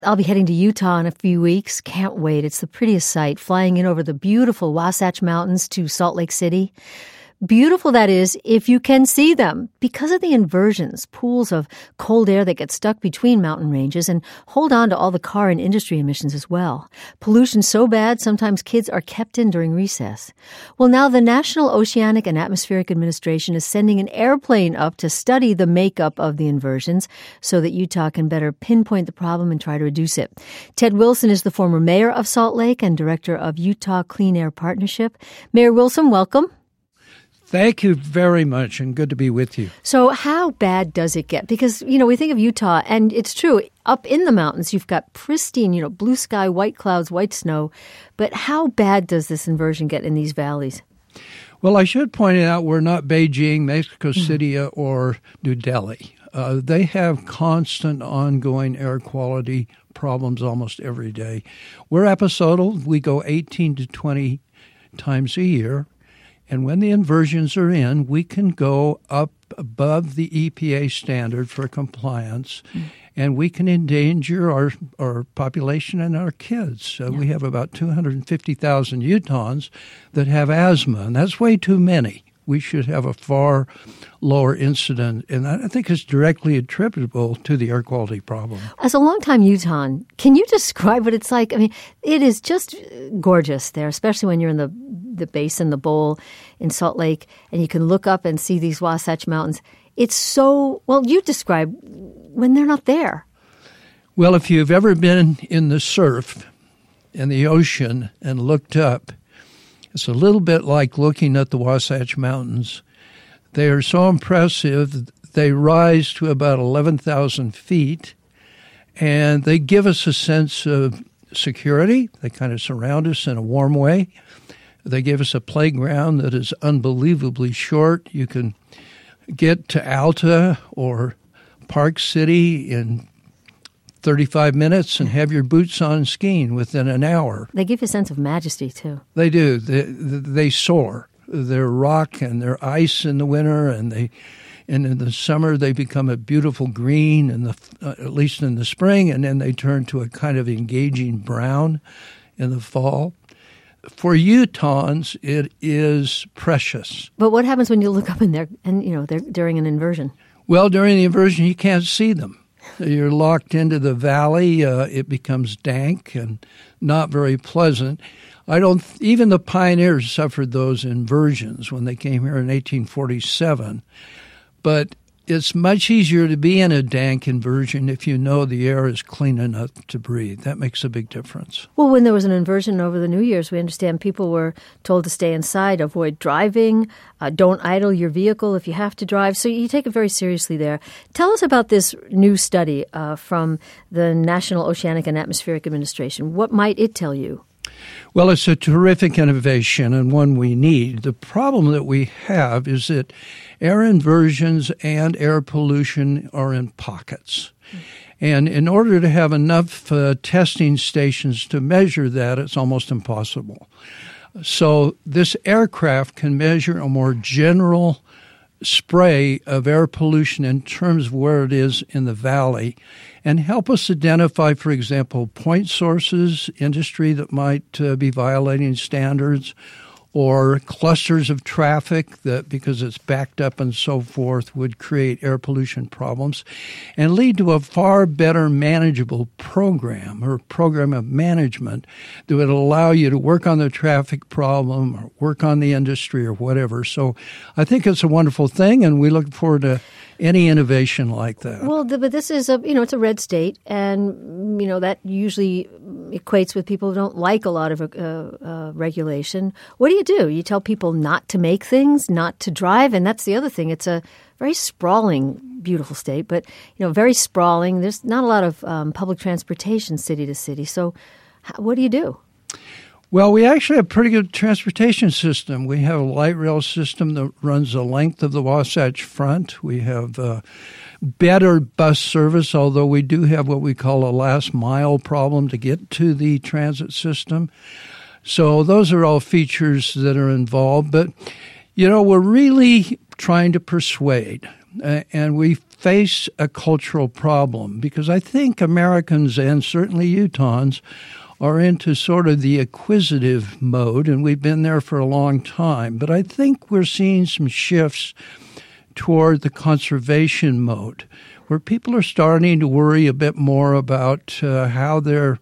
I'll be heading to Utah in a few weeks. Can't wait. It's the prettiest sight, flying in over the beautiful Wasatch Mountains to Salt Lake City. Beautiful, that is, if you can see them, because of the inversions, pools of cold air that get stuck between mountain ranges and hold on to all the car and industry emissions as well. Pollution so bad, sometimes kids are kept in during recess. Well, now the National Oceanic and Atmospheric Administration is sending an airplane up to study the makeup of the inversions so that Utah can better pinpoint the problem and try to reduce it. Ted Wilson is the former mayor of Salt Lake and director of Utah Clean Air Partnership. Mayor Wilson, welcome. Thank you very much, and good to be with you. So how bad does it get? Because, we think of Utah, and it's true, up in the mountains, you've got pristine, blue sky, white clouds, white snow. But how bad does this inversion get in these valleys? Well, I should point out we're not Beijing, Mexico City, or New Delhi. They have constant, ongoing air quality problems almost every day. We're episodal. We go 18 to 20 times a year. And when the inversions are in, we can go up above the EPA standard for compliance, and we can endanger our population and our kids. We have about 250,000 Utahns that have asthma, and that's way too many. We should have a far lower incident, and I think it's directly attributable to the air quality problem. As a longtime Utahn, can you describe what it's like? I mean, it is just gorgeous there, especially when you're in the basin, the bowl in Salt Lake, and you can look up and see these Wasatch Mountains. It's so, you describe when they're not there. Well, if you've ever been in the surf in the ocean and looked up, it's a little bit like looking at the Wasatch Mountains. They are so impressive. They rise to about 11,000 feet, and they give us a sense of security. They kind of surround us in a warm way. They give us a playground that is unbelievably short. You can get to Alta or Park City in 35 minutes and have your boots on skiing within an hour. They give you a sense of majesty, too. They do. They soar. They're rock and they're ice in the winter, and in the summer they become a beautiful green, at least in the spring, and then they turn to a kind of engaging brown in the fall. For Utahns, it is precious. But what happens when you look up in there and, they're during an inversion? Well, during the inversion, you can't see them. You're locked into the valley. It becomes dank and not very pleasant. Even the pioneers suffered those inversions when they came here in 1847. But it's much easier to be in a dank inversion if you know the air is clean enough to breathe. That makes a big difference. Well, when there was an inversion over the New Year's, we understand people were told to stay inside, avoid driving, don't idle your vehicle if you have to drive. So you take it very seriously there. Tell us about this new study from the National Oceanic and Atmospheric Administration. What might it tell you? Well, it's a terrific innovation and one we need. The problem that we have is that air inversions and air pollution are in pockets. And in order to have enough testing stations to measure that, it's almost impossible. So this aircraft can measure a more general spray of air pollution in terms of where it is in the valley and help us identify, for example, point sources, industry that might be violating standards, or clusters of traffic that, because it's backed up and so forth, would create air pollution problems and lead to a far better manageable program or program of management that would allow you to work on the traffic problem or work on the industry or whatever. So I think it's a wonderful thing, and we look forward to any innovation like that. Well, but this is it's a red state, and, that usually equates with people who don't like a lot of regulation. What do? You tell people not to make things, not to drive, and that's the other thing. It's a very sprawling, beautiful state, but, very sprawling. There's not a lot of public transportation city to city. So what do you do? Well, we actually have a pretty good transportation system. We have a light rail system that runs the length of the Wasatch Front. We have better bus service, although we do have what we call a last mile problem to get to the transit system. So those are all features that are involved. But, we're really trying to persuade And we face a cultural problem because I think Americans and certainly Utahns are into sort of the acquisitive mode, and we've been there for a long time. But I think we're seeing some shifts toward the conservation mode, where people are starting to worry a bit more about how their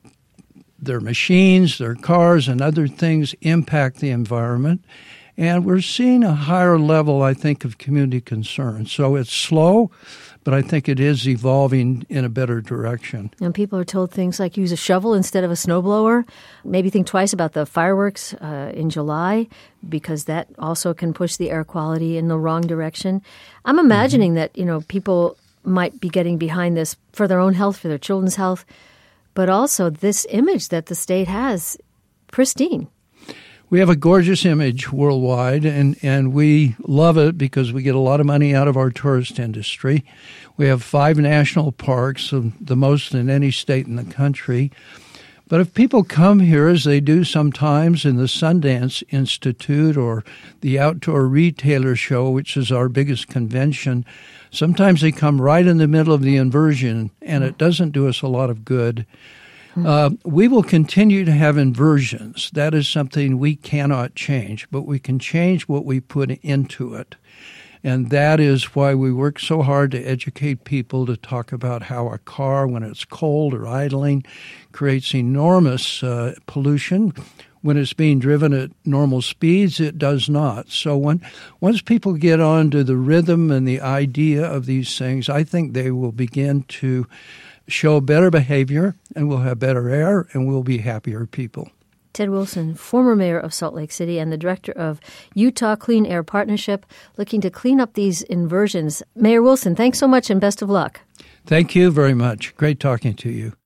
machines, their cars, and other things impact the environment. And we're seeing a higher level, I think, of community concern. So it's slow, but I think it is evolving in a better direction. And people are told things like use a shovel instead of a snowblower. Maybe think twice about the fireworks in July, because that also can push the air quality in the wrong direction. I'm imagining that, people might be getting behind this for their own health, for their children's health, but also this image that the state has, pristine. We have a gorgeous image worldwide, and we love it because we get a lot of money out of our tourist industry. We have 5 national parks, the most in any state in the country. But if people come here, as they do sometimes in the Sundance Institute or the Outdoor Retailer Show, which is our biggest convention, sometimes they come right in the middle of the inversion, and it doesn't do us a lot of good. We will continue to have inversions. That is something we cannot change, but we can change what we put into it. And that is why we work so hard to educate people to talk about how a car, when it's cold or idling, creates enormous pollution. When it's being driven at normal speeds, it does not. So once people get onto the rhythm and the idea of these things, I think they will begin to show better behavior, and we'll have better air, and we'll be happier people. Ted Wilson, former mayor of Salt Lake City and the director of Utah Clean Air Partnership, looking to clean up these inversions. Mayor Wilson, thanks so much and best of luck. Thank you very much. Great talking to you.